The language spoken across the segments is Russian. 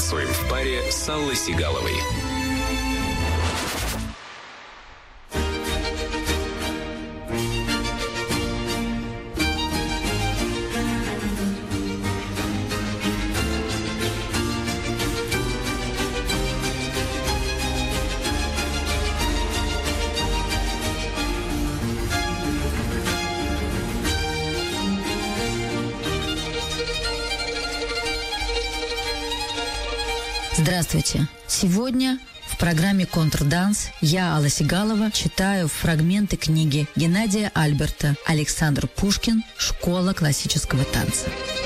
Танцуем в паре с Аллой Сигаловой. Здравствуйте! Сегодня в программе «Контрданс» я, Алла Сигалова, читаю фрагменты книги Геннадия Альберта «Александр Пушкин. Школа классического танца».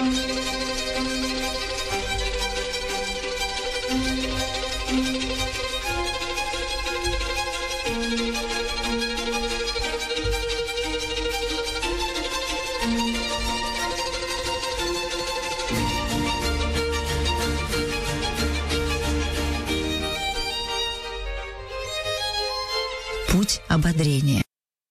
Путь ободрения.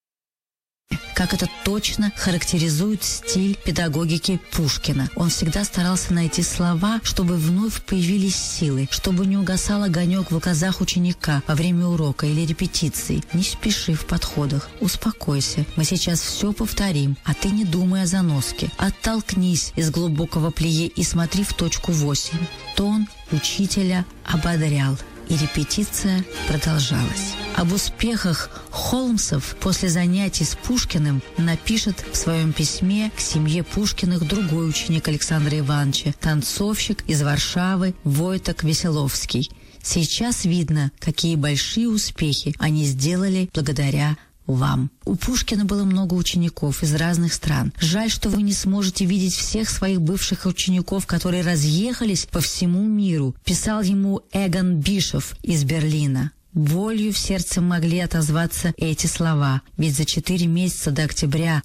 Как это точно характеризует стиль педагогики Пушкина. Он всегда старался найти слова, чтобы вновь появились силы, чтобы не угасал огонек в глазах ученика во время урока или репетиции. Не спеши в подходах, успокойся, мы сейчас все повторим, а ты не думай о заноске. Оттолкнись из глубокого плие и смотри в точку 8. Тон учителя ободрял. И репетиция продолжалась. Об успехах Холмсов после занятий с Пушкиным напишет в своем письме к семье Пушкиных другой ученик Александра Ивановича, танцовщик из Варшавы Войток Веселовский. Сейчас видно, какие большие успехи они сделали благодаря вам. У Пушкина было много учеников из разных стран. Жаль, что вы не сможете видеть всех своих бывших учеников, которые разъехались по всему миру, писал ему Эгон Бишоф из Берлина. Болью в сердце могли отозваться эти слова, ведь за 4 месяца до октября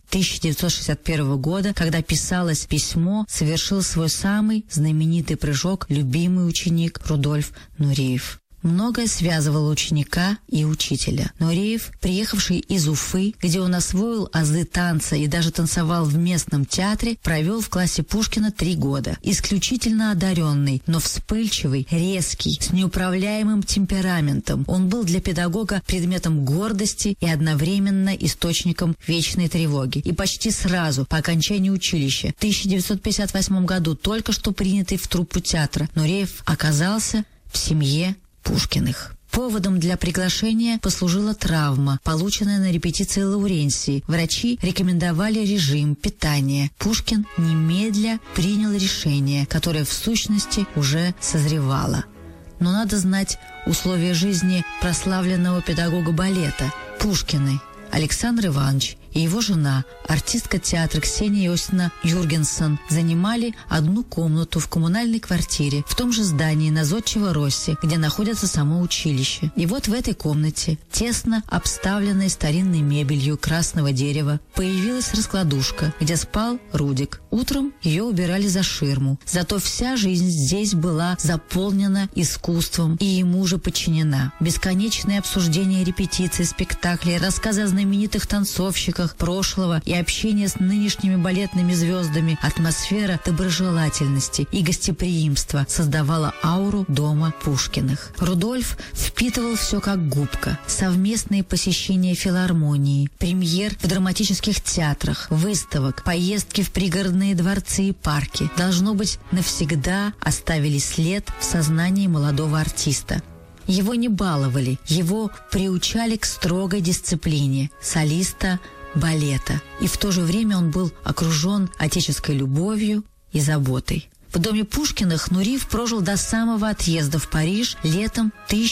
1961 года, когда писалось письмо, совершил свой самый знаменитый прыжок любимый ученик Рудольф Нуреев. Многое связывало ученика и учителя. Нуреев, приехавший из Уфы, где он освоил азы танца и даже танцевал в местном театре, провел в классе Пушкина 3 года. Исключительно одаренный, но вспыльчивый, резкий, с неуправляемым темпераментом. Он был для педагога предметом гордости и одновременно источником вечной тревоги. И почти сразу, по окончании училища, в 1958 году, только что принятый в труппу театра, Нуреев оказался в семье Пушкиных. Поводом для приглашения послужила травма, полученная на репетиции Лауренсии. Врачи рекомендовали режим питания. Пушкин немедля принял решение, которое в сущности уже созревало. Но надо знать условия жизни прославленного педагога балета. Пушкины Александр Иванович и его жена, артистка театра Ксения Иосифовна Юргенсон, занимали одну комнату в коммунальной квартире в том же здании на Зодчего-Росси, где находится само училище. И вот в этой комнате, тесно обставленной старинной мебелью красного дерева, появилась раскладушка, где спал Рудик. Утром ее убирали за ширму. Зато вся жизнь здесь была заполнена искусством и ему же подчинена. Бесконечные обсуждения репетиций, спектаклей, рассказы о знаменитых танцовщиках прошлого и общение с нынешними балетными звездами, атмосфера доброжелательности и гостеприимства создавала ауру дома Пушкиных. Рудольф впитывал все как губка. Совместные посещения филармонии, премьер в драматических театрах, выставок, поездки в пригородные дворцы и парки, должно быть, навсегда оставили след в сознании молодого артиста. Его не баловали, его приучали к строгой дисциплине солиста балета. И в то же время он был окружен отеческой любовью и заботой. В доме Пушкиных Нуреев прожил до самого отъезда в Париж летом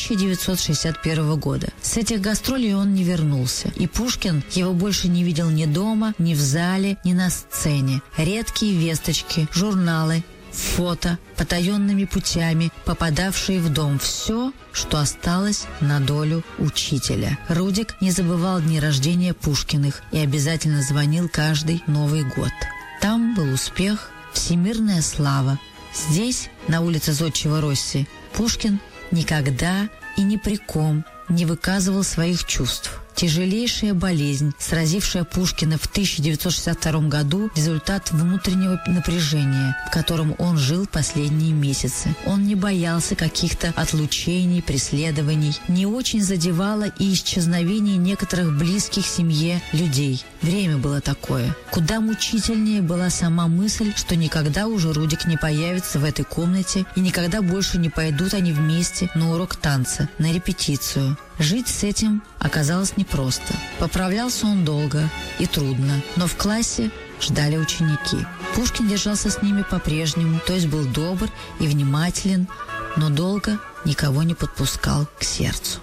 1961 года. С этих гастролей он не вернулся, и Пушкин его больше не видел ни дома, ни в зале, ни на сцене. Редкие весточки, журналы, фото, потаенными путями, попадавшие в дом. Все, что осталось на долю учителя. Рудик не забывал дни рождения Пушкиных и обязательно звонил каждый Новый год. Там был успех, всемирная слава. Здесь, на улице Зодчего-Росси, Пушкин никогда и ни при ком не выказывал своих чувств. Тяжелейшая болезнь, сразившая Пушкина в 1962 году, результат внутреннего напряжения, в котором он жил последние месяцы. Он не боялся каких-то отлучений, преследований. Не очень задевало и исчезновение некоторых близких семье людей. Время было такое. Куда мучительнее была сама мысль, что никогда уже Рудик не появится в этой комнате и никогда больше не пойдут они вместе на урок танца, на репетицию. Жить с этим оказалось непросто. Поправлялся он долго и трудно, но в классе ждали ученики. Пушкин держался с ними по-прежнему, то есть был добр и внимателен, но долго никого не подпускал к сердцу.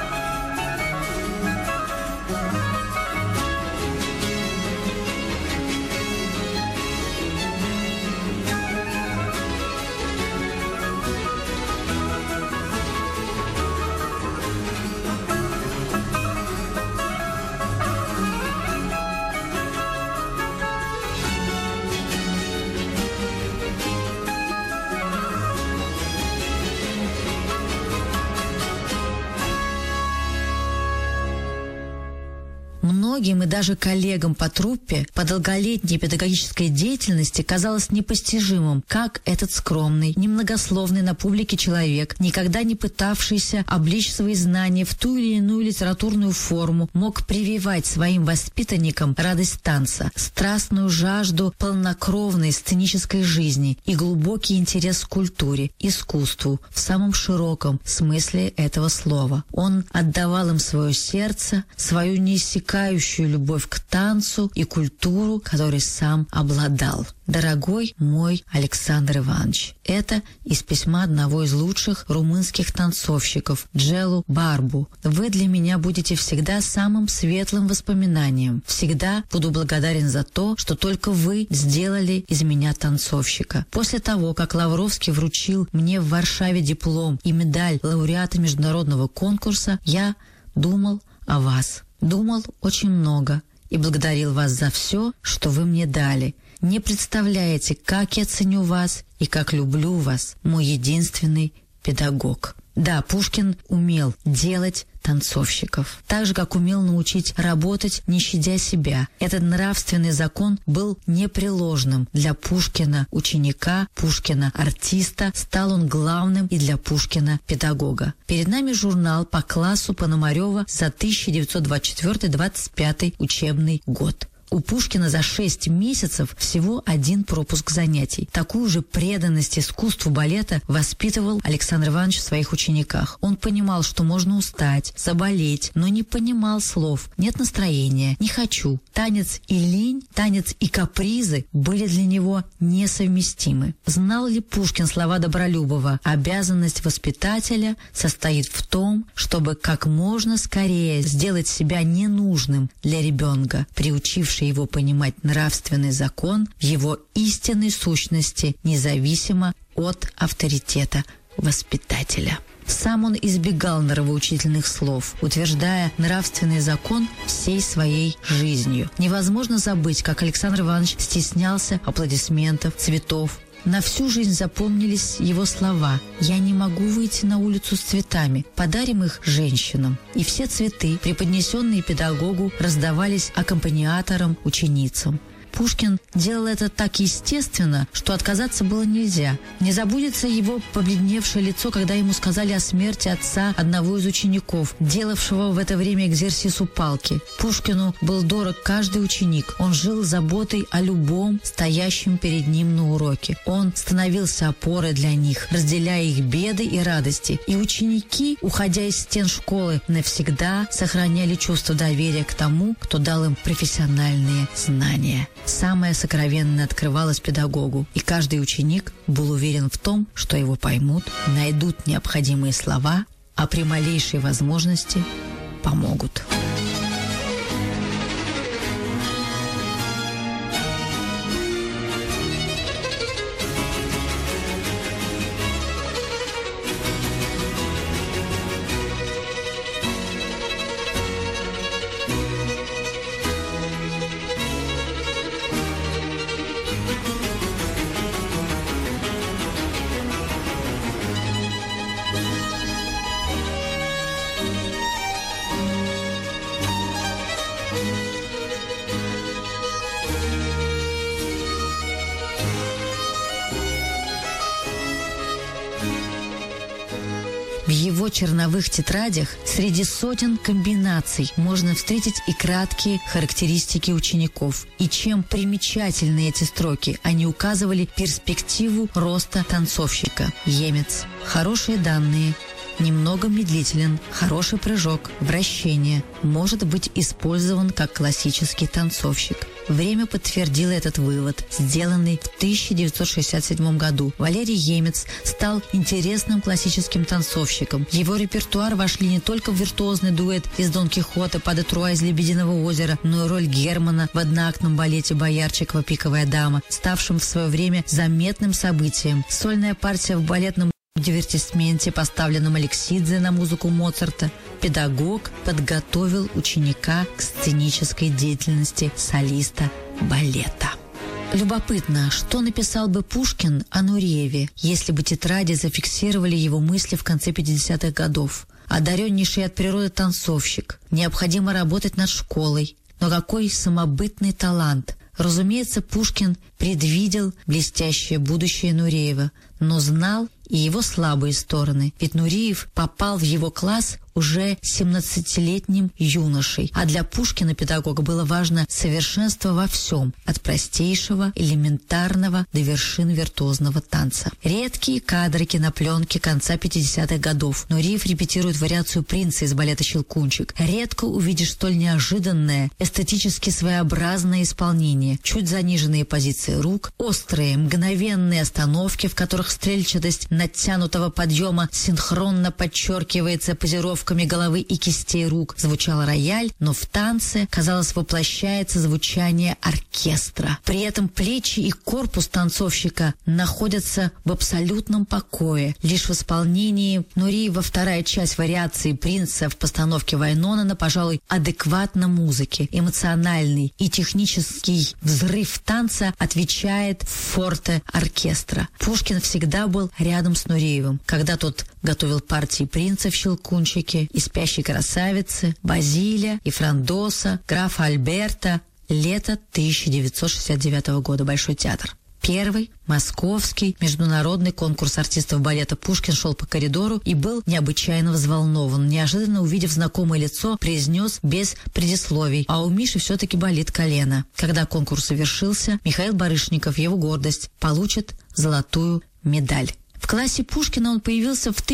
Многим и даже коллегам по труппе по долголетней педагогической деятельности казалось непостижимым, как этот скромный, немногословный на публике человек, никогда не пытавшийся облечь свои знания в ту или иную литературную форму, мог прививать своим воспитанникам радость танца, страстную жажду полнокровной сценической жизни и глубокий интерес к культуре, искусству в самом широком смысле этого слова. Он отдавал им свое сердце, свою неиссякающую любовь к танцу и культуру, которой сам обладал. «Дорогой мой Александр Иванович», это из письма одного из лучших румынских танцовщиков, Джелу Барбу. «Вы для меня будете всегда самым светлым воспоминанием. Всегда буду благодарен за то, что только вы сделали из меня танцовщика». После того, как Лавровский вручил мне в Варшаве диплом и медаль лауреата международного конкурса, я думал о вас. Думал очень много и благодарил вас за все, что вы мне дали. Не представляете, как я ценю вас и как люблю вас, мой единственный педагог». Да, Пушкин умел делать танцовщиков, так же, как умел научить работать, не щадя себя. Этот нравственный закон был непреложным. Для Пушкина ученика, Пушкина артиста, стал он главным и для Пушкина педагога. Перед нами журнал по классу Пономарева за 1924-25 учебный год. У Пушкина за 6 месяцев всего 1 пропуск занятий. Такую же преданность искусству балета воспитывал Александр Иванович в своих учениках. Он понимал, что можно устать, заболеть, но не понимал слов. Нет настроения, не хочу. Танец и лень, танец и капризы были для него несовместимы. Знал ли Пушкин слова Добролюбова? Обязанность воспитателя состоит в том, чтобы как можно скорее сделать себя ненужным для ребенка, приучивший его понимать нравственный закон в его истинной сущности, независимо от авторитета воспитателя. Сам он избегал нравоучительных слов, утверждая нравственный закон всей своей жизнью. Невозможно забыть, как Александр Иванович стеснялся аплодисментов, цветов. На всю жизнь запомнились его слова: «Я не могу выйти на улицу с цветами, подарим их женщинам». И все цветы, преподнесенные педагогу, раздавались аккомпаниаторам, ученицам. Пушкин делал это так естественно, что отказаться было нельзя. Не забудется его побледневшее лицо, когда ему сказали о смерти отца одного из учеников, делавшего в это время экзерсис у палки. Пушкину был дорог каждый ученик. Он жил заботой о любом, стоящем перед ним на уроке. Он становился опорой для них, разделяя их беды и радости. И ученики, уходя из стен школы, навсегда сохраняли чувство доверия к тому, кто дал им профессиональные знания. Самое сокровенное открывалось педагогу, и каждый ученик был уверен в том, что его поймут, найдут необходимые слова, а при малейшей возможности помогут. его черновых тетрадях среди сотен комбинаций можно встретить и краткие характеристики учеников. И чем примечательны эти строки, они указывали перспективу роста танцовщика. Емец. Хорошие данные. Немного медлителен, хороший прыжок, вращение, может быть использован как классический танцовщик. Время подтвердило этот вывод, сделанный в 1967 году. Валерий Емец стал интересным классическим танцовщиком. В его репертуар вошли не только виртуозный дуэт из Дон Кихота «Па де Труа» из «Лебединого озера», но и роль Германа в одноактном балете «Боярчикова. Пиковая дама», ставшем в свое время заметным событием. Сольная партия в балетном дивертисменте, поставленном Алексидзе на музыку Моцарта, педагог подготовил ученика к сценической деятельности солиста балета. Любопытно, что написал бы Пушкин о Нурееве, если бы тетради зафиксировали его мысли в конце 50-х годов. Одареннейший от природы танцовщик, необходимо работать над школой. Но какой самобытный талант! Разумеется, Пушкин предвидел блестящее будущее Нуреева, но знал и его слабые стороны. Ведь Нуреев попал в его класс уже 17-летним юношей, а для Пушкина, педагога, было важно совершенство во всем, от простейшего, элементарного до вершин виртуозного танца. Редкие кадры кинопленки конца 50-х годов. Нуреев репетирует вариацию принца из балета «Щелкунчик». Редко увидишь столь неожиданное, эстетически своеобразное исполнение. Чуть заниженные позиции рук, острые, мгновенные остановки, в которых стрельчатость натянутого подъема синхронно подчеркивается позировками головы и кистей рук. Звучал рояль, но в танце, казалось, воплощается звучание оркестра. При этом плечи и корпус танцовщика находятся в абсолютном покое. Лишь в исполнении Нуреева вторая часть вариации принца в постановке Вайнонена, пожалуй, адекватна музыке. Эмоциональный и технический взрыв танца отвечает форте оркестра. Пушкин всегда был рядом с Нуреевым, когда тот готовил партии принца в «Щелкунчике» и «Спящей красавицы», Базиля и Франдоса, графа Альберта. Лето 1969 года. Большой театр. Первый московский международный конкурс артистов балета. Пушкин шел по коридору и был необычайно взволнован. Неожиданно, увидев знакомое лицо, произнес без предисловий: «А у Миши все-таки болит колено». Когда конкурс завершился, Михаил Барышников, его гордость, получит золотую медаль. В классе Пушкина он появился в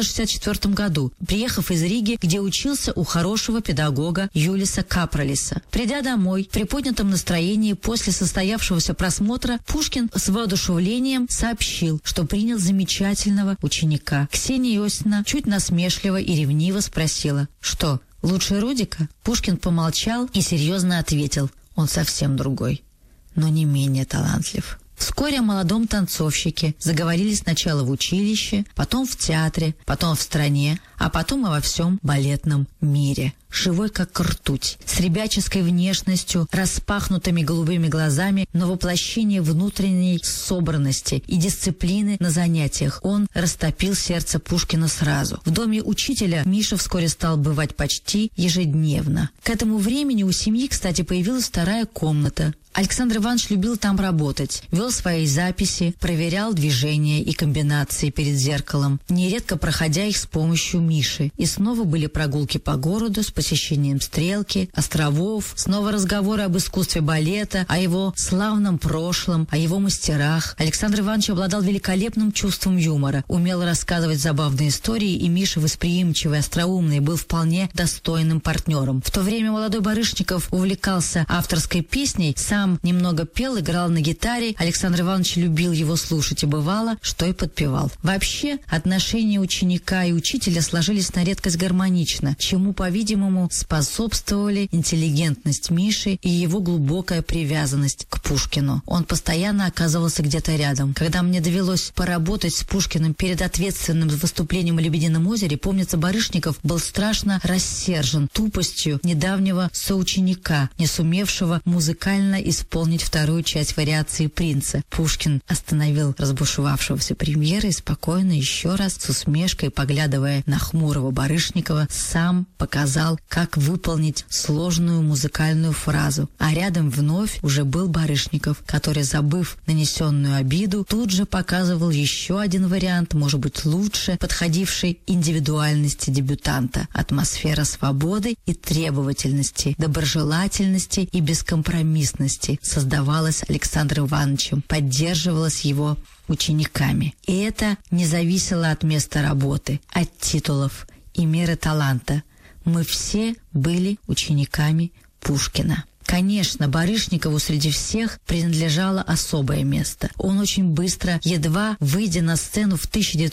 1964 году, приехав из Риги, где учился у хорошего педагога Юлиса Капралиса. Придя домой, в приподнятом настроении после состоявшегося просмотра, Пушкин с воодушевлением сообщил, что принял замечательного ученика. Ксения Иосифовна чуть насмешливо и ревниво спросила: «Что, лучше Рудика?» Пушкин помолчал и серьезно ответил: «Он совсем другой, но не менее талантлив». Вскоре о молодом танцовщике заговорили сначала в училище, потом в театре, потом в стране, а потом и во всем балетном мире. Живой как ртуть, с ребяческой внешностью, распахнутыми голубыми глазами, но воплощение внутренней собранности и дисциплины на занятиях, он растопил сердце Пушкина сразу. В доме учителя Миша вскоре стал бывать почти ежедневно. К этому времени у семьи, кстати, появилась вторая комната. Александр Иванович любил там работать, вел свои записи, проверял движения и комбинации перед зеркалом, нередко проходя их с помощью Миши. И снова были прогулки по городу с посещением Стрелки, островов, снова разговоры об искусстве балета, о его славном прошлом, о его мастерах. Александр Иванович обладал великолепным чувством юмора, умел рассказывать забавные истории, и Миша, восприимчивый, остроумный, был вполне достойным партнером. В то время молодой Барышников увлекался авторской песней, сам немного пел, играл на гитаре. Александр Иванович любил его слушать, и бывало, что и подпевал. Вообще, отношения ученика и учителя сложились на редкость гармонично, чему, по-видимому, способствовали интеллигентность Миши и его глубокая привязанность к Пушкину. Он постоянно оказывался где-то рядом. Когда мне довелось поработать с Пушкиным перед ответственным выступлением в «Лебедином озере», помнится, Барышников был страшно рассержен тупостью недавнего соученика, не сумевшего музыкально исполнить вторую часть вариации принца. Пушкин остановил разбушевавшегося премьера и спокойно еще раз, с усмешкой поглядывая на хмурого Барышникова, сам показал, как выполнить сложную музыкальную фразу. А рядом вновь уже был Барышников. Барышников, который, забыв нанесенную обиду, тут же показывал еще один вариант, может быть, лучше подходивший индивидуальности дебютанта. Атмосфера свободы и требовательности, доброжелательности и бескомпромиссности создавалась Александром Ивановичем, поддерживалась его учениками. И это не зависело от места работы, от титулов и меры таланта. Мы все были учениками Пушкина. Конечно, Барышникову среди всех принадлежало особое место. Он очень быстро, едва выйдя на сцену в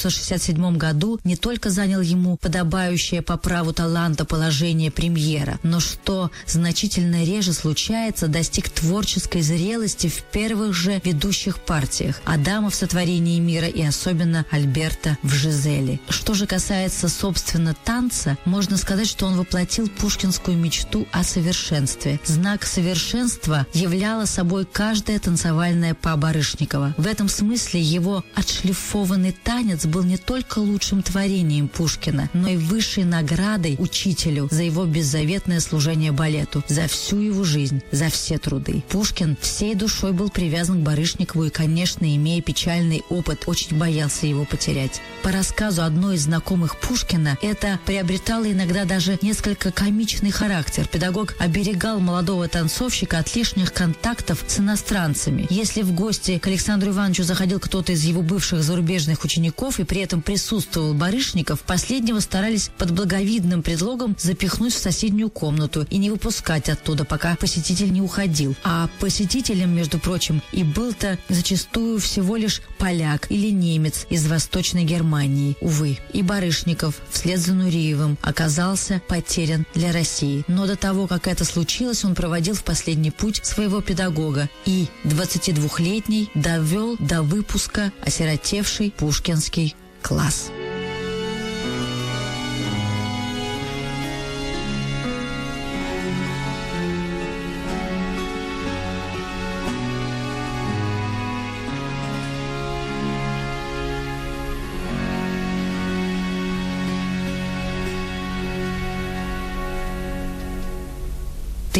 1967 году, не только занял ему подобающее по праву таланта положение премьера, но, что значительно реже случается, достиг творческой зрелости в первых же ведущих партиях Адама в «Сотворении мира» и особенно Альберта в «Жизели». Что же касается, собственно, танца, можно сказать, что он воплотил пушкинскую мечту о совершенстве. Знак совершенства являла собой каждая танцевальная па Барышникова. В этом смысле его отшлифованный танец был не только лучшим творением Пушкина, но и высшей наградой учителю за его беззаветное служение балету, за всю его жизнь, за все труды. Пушкин всей душой был привязан к Барышникову и, конечно, имея печальный опыт, очень боялся его потерять. По рассказу одной из знакомых Пушкина, это приобретало иногда даже несколько комичный характер. Педагог оберегал молодого танцовщика от лишних контактов с иностранцами. Если в гости к Александру Ивановичу заходил кто-то из его бывших зарубежных учеников и при этом присутствовал Барышников, последнего старались под благовидным предлогом запихнуть в соседнюю комнату и не выпускать оттуда, пока посетитель не уходил. А посетителем, между прочим, и был-то зачастую всего лишь поляк или немец из Восточной Германии. Увы, и Барышников вслед за Нуреевым оказался потерян для России. Но до того, как это случилось, он проводил в последний путь своего педагога и 22-летний довел до выпуска осиротевший пушкинский класс. –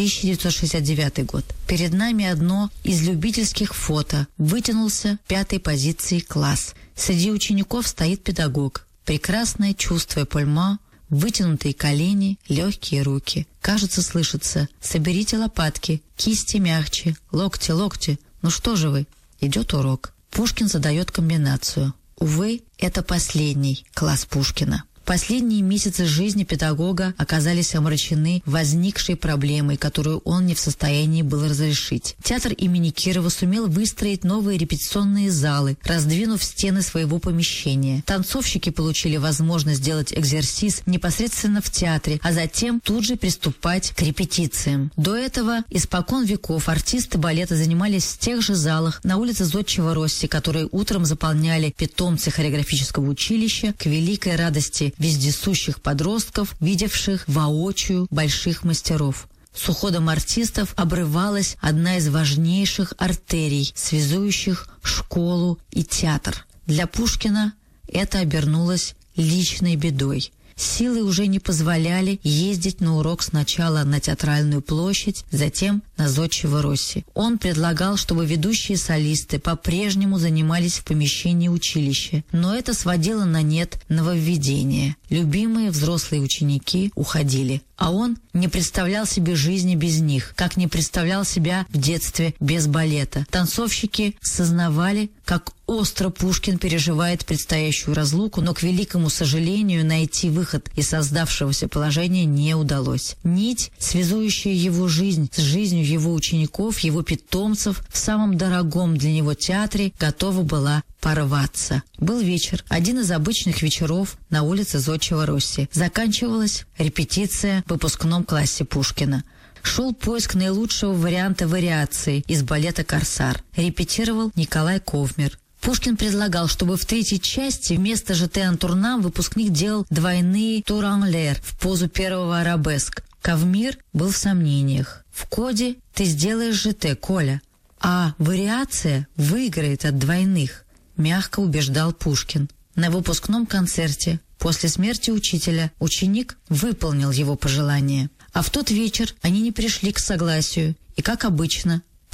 1969 год. Перед нами одно из любительских фото. Вытянулся 5-й позиции класс. Среди учеников стоит педагог. Прекрасное чувство польма, вытянутые колени, легкие руки. Кажется, слышится: «Соберите лопатки, кисти мягче, локти, локти. Ну что же вы?» Идет урок. Пушкин задает комбинацию. Увы, это последний класс Пушкина. Последние месяцы жизни педагога оказались омрачены возникшей проблемой, которую он не в состоянии был разрешить. Театр имени Кирова сумел выстроить новые репетиционные залы, раздвинув стены своего помещения. Танцовщики получили возможность делать экзерсис непосредственно в театре, а затем тут же приступать к репетициям. До этого испокон веков артисты балета занимались в тех же залах на улице Зодчего Росси, которые утром заполняли питомцы хореографического училища, к великой радости вездесущих подростков, видевших воочию больших мастеров. С уходом артистов обрывалась одна из важнейших артерий, связующих школу и театр. Для Пушкина это обернулось личной бедой. Силы уже не позволяли ездить на урок сначала на Театральную площадь, затем на Зодчего Росси. Он предлагал, чтобы ведущие солисты по-прежнему занимались в помещении училища, но это сводило на нет нововведения. Любимые взрослые ученики уходили, а он не представлял себе жизни без них, как не представлял себя в детстве без балета. Танцовщики сознавали, как остро Пушкин переживает предстоящую разлуку, но, к великому сожалению, найти выход из создавшегося положения не удалось. Нить, связующая его жизнь с жизнью его учеников, его питомцев, в самом дорогом для него театре, готова была порваться. Был вечер, один из обычных вечеров на улице Зодчего Росси. Заканчивалась репетиция в выпускном классе Пушкина. Шел поиск наилучшего варианта вариации из балета «Корсар». Репетировал Николай Ковмер. Пушкин предлагал, чтобы в третьей части вместо «Жете антурнам» выпускник делал двойные тур-ан-лер в позу первого арабеск. Ковмир был в сомнениях. В коде ты сделаешь «Жете», Коля, а вариация выиграет от двойных, мягко убеждал Пушкин. На выпускном концерте после смерти учителя ученик выполнил его пожелание. А в тот вечер они не пришли к согласию и, как обычно,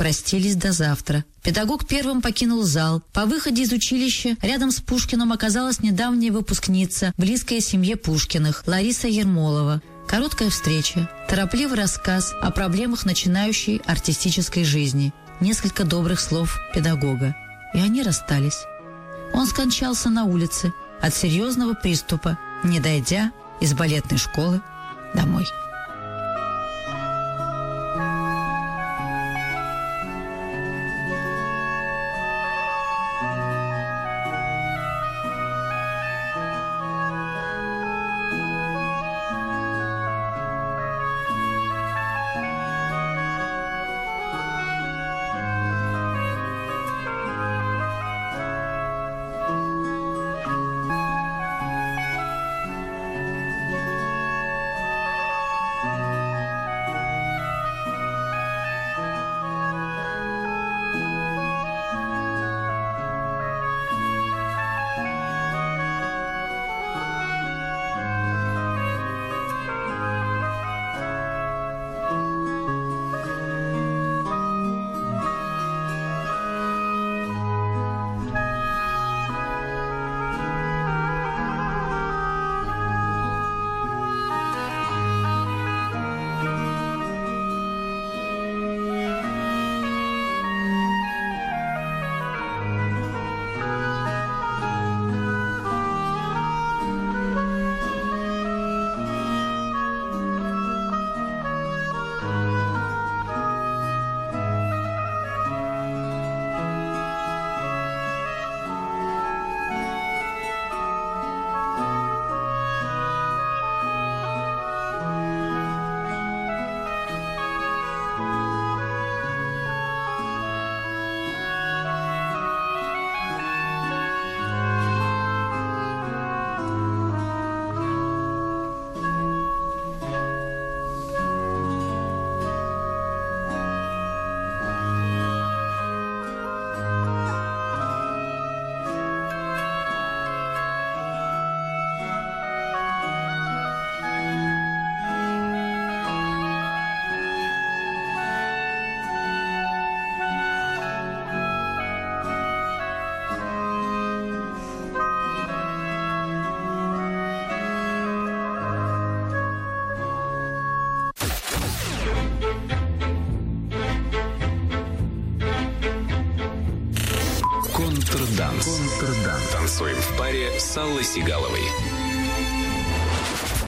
простились до завтра. Педагог первым покинул зал. По выходе из училища рядом с Пушкиным оказалась недавняя выпускница, близкая семье Пушкиных, Лариса Ермолова. Короткая встреча, торопливый рассказ о проблемах начинающей артистической жизни, несколько добрых слов педагога. И они расстались. Он скончался на улице от серьезного приступа, не дойдя из балетной школы домой. Контрданс. Танцуем в паре с Аллой Сигаловой.